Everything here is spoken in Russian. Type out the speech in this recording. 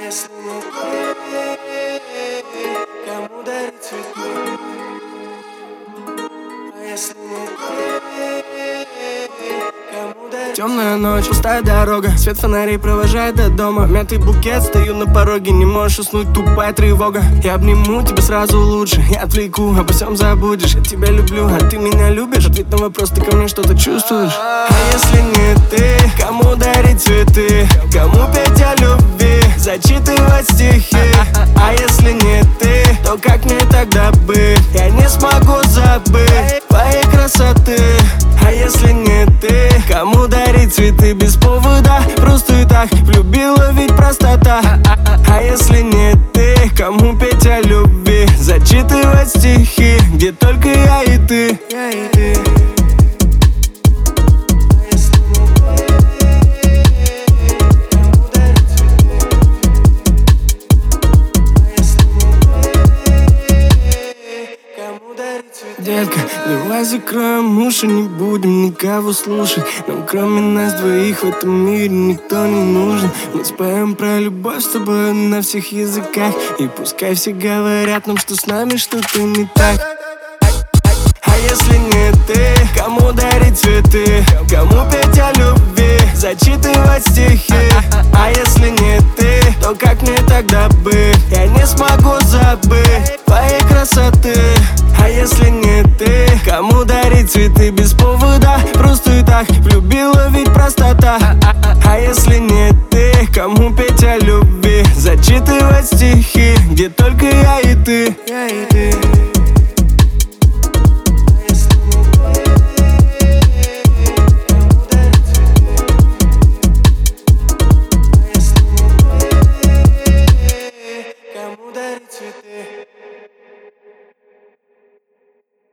если не ты, кому дарить цветы? А если не ты, кому дарить? Темная ночь, пустая дорога, свет фонарей провожает до дома. Мятый букет, стою на пороге, не можешь уснуть, тупая тревога. Я обниму тебя сразу лучше, я отвлеку, обо всем забудешь. Я тебя люблю, а ты меня любишь? Ответ на вопрос, ты ко мне что-то чувствуешь? А если не ты, кому дарить цветы? Кому петь о любви, зачитывать стихи? А если не ты, то как мне тогда быть? Я не смогу забыть твоей красоты. А если не ты, кому дарить цветы без повода? Просто и так влюбила, ведь простота. А если не ты, кому петь о любви, зачитывать стихи, где только я и ты, я и ты. Детка, давай закроем уши, не будем никого слушать. Нам кроме нас двоих в этом мире никто не нужен. Мы споем про любовь с тобой на всех языках. И пускай все говорят нам, что с нами что-то не так. А если не ты, кому дарить цветы? Кому петь о любви, зачитывать стихи? А если не ты, то как мне тогда быть? Я не смогу забыть твоей красоты. А если не ты, кому дарить цветы без повода? Просто и так влюбила, ведь простота. А если не ты, кому петь о любви, зачитывать стихи, где только я и ты, я и